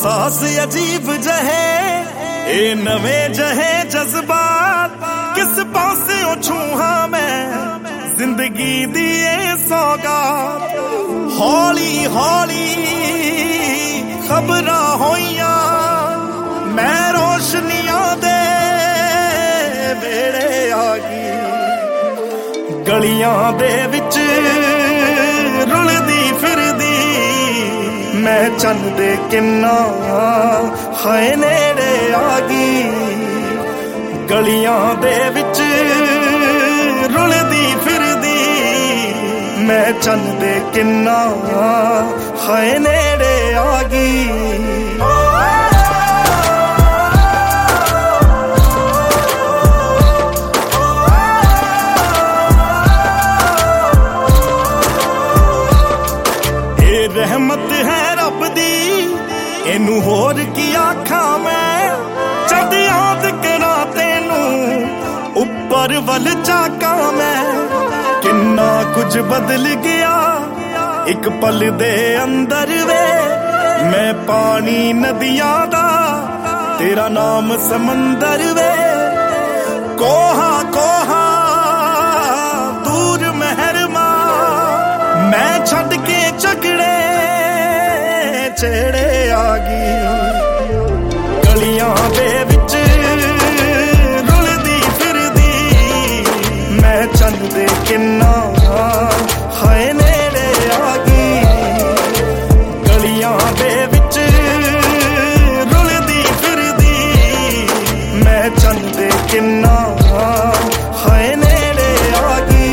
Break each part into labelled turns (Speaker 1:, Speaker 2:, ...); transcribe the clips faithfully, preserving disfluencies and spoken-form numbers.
Speaker 1: एहसास अजीब जहे ए नवे जहे जज्बात किस पासे छूहा मैं जिंदगी दी ए सौगात हौली हौली खबरां होइयां मैं रोशनियां दे वेड़े आ गई गलियां दे विच रुलदी फिरदी मैं चंद दे किन्ना हाय नेड़े आ गई गलियां दे विच रुलदी फिरदी मैं चंद दे किन्ना हाय नेड़े आ गई रहमत है रब दी इनू होर की आखा मैं जद याद करा तेनू उपर वल झाका मैं किन्ना कुछ बदल गया एक पल दे अंदर वे मैं पानी नदियां दा तेरा नाम समंदर वे कोहा कोहा दूर मेहरमा मैं छड़ के झगड़े छेड़े आ गई गलियां दे विच रुलदी फिरदी मैं चंद दे किन्ना हाय नेड़े आ गई गलियां दे विच रुलदी फिरदी मैं चंद दे किन्ना हाय नेड़े आ गई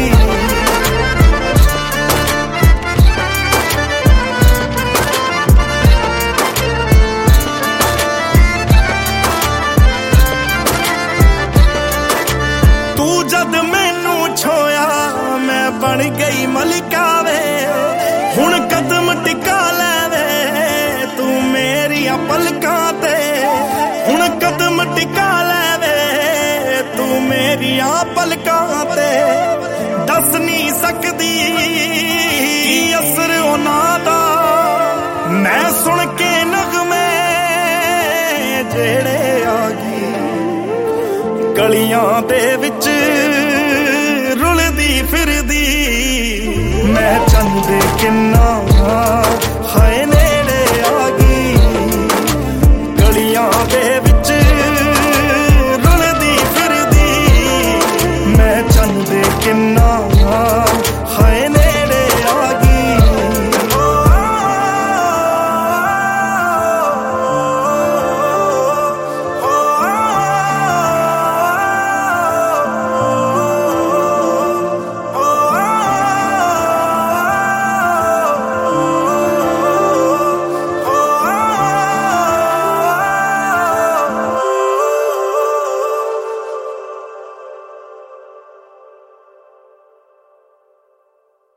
Speaker 1: जद मैनू छोया मैं बन गई मलिका वे हुण कदम टिका लैवे तू मेरिया पलकां ते हुण कदम टिका लैवे तू मेरिया पलकां ते दस नहीं सकदी की असर उन्हां दा मैं सुन के नगमे जेड़े आ गई गलियां दे विच रुलदी फिरदी मैं चंद किन्ना हाय